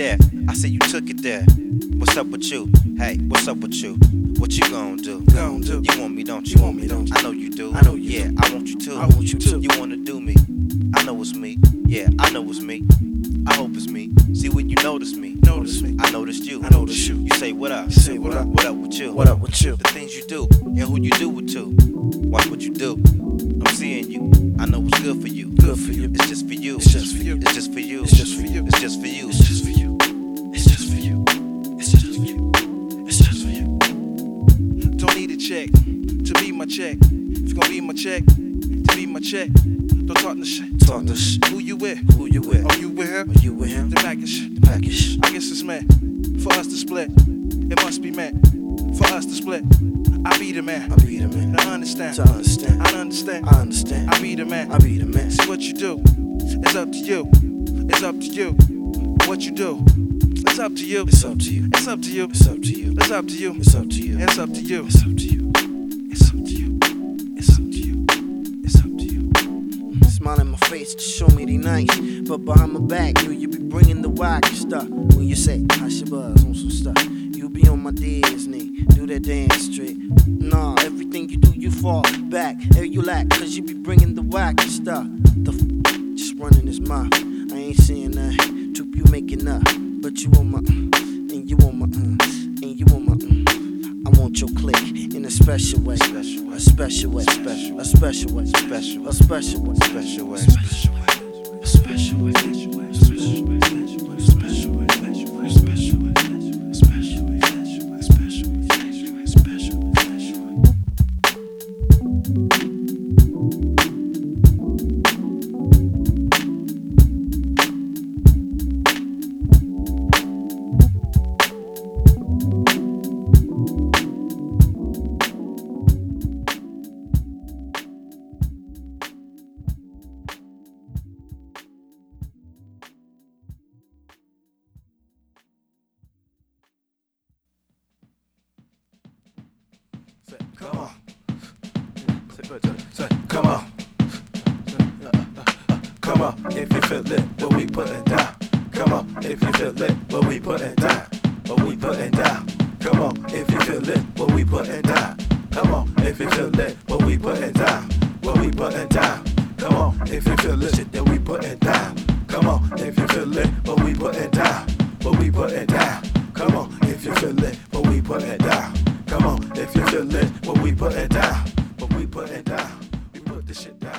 there. I said you took it there. What's up with you? Hey, what's up with you? What you gon' do? You want me, don't you? I know you do. Yeah, I want you too. You wanna do me? I know it's me. Yeah, I know it's me. I hope it's me. See when you notice me. I noticed you. You say what up? What up with you? The things you do and who you do it to. Watch what you do. I'm seeing you. I know what's good for you. It's just for you. It's just for you. It's just for you. It's just for you. It's just for you. It's just for you. It's just for you. It's just for you. It's just for you. Don't need a check to be my check. If you gon' be my check, to be my check. Don't talk no shit. Who you with? Who you with? Are you with her? Are you with him? The package. I guess it's meant for us to split. It must be meant for us to split. I be the man. Now understand. I understand. I be the man. See what you do. It's up to you. It's up to you. What you do. It's up to you. It's up to you. It's up to you. It's up to you. It's up to you. It's up to you. It's up to you. It's up to you. It's up to you. It's up to you. It's up to you. Smile in my face to show me they nice, but behind my back, you be bringing the whack stuff. When you say I should buzz on some stuff, you be on my Disney, do that dance straight. Nah, everything you do, you fall back. Hey, you lack, cause you be bringing the whack stuff. Just running his mouth. I ain't saying that. Troop, you making up, but you on my and you on my and you on my I want your click in a special way. A special way. A special way. A special way. Special way. A special way. Come on. Come on. Come on. If you feel it, what we putting down. Come on. If you feel it, what we putting down. What we putting down. Come on. If you feel it, what we putting down. Come on. If you feel it, what we putting down. What we putting down. Come on. If you feel it, shit that we putting down. Come on. If you feel it, what we putting down. What we putting down. Come on. If you feel it, what we putting down. Come on, if you feel it, what we put it down, what we put it down, we put this shit down.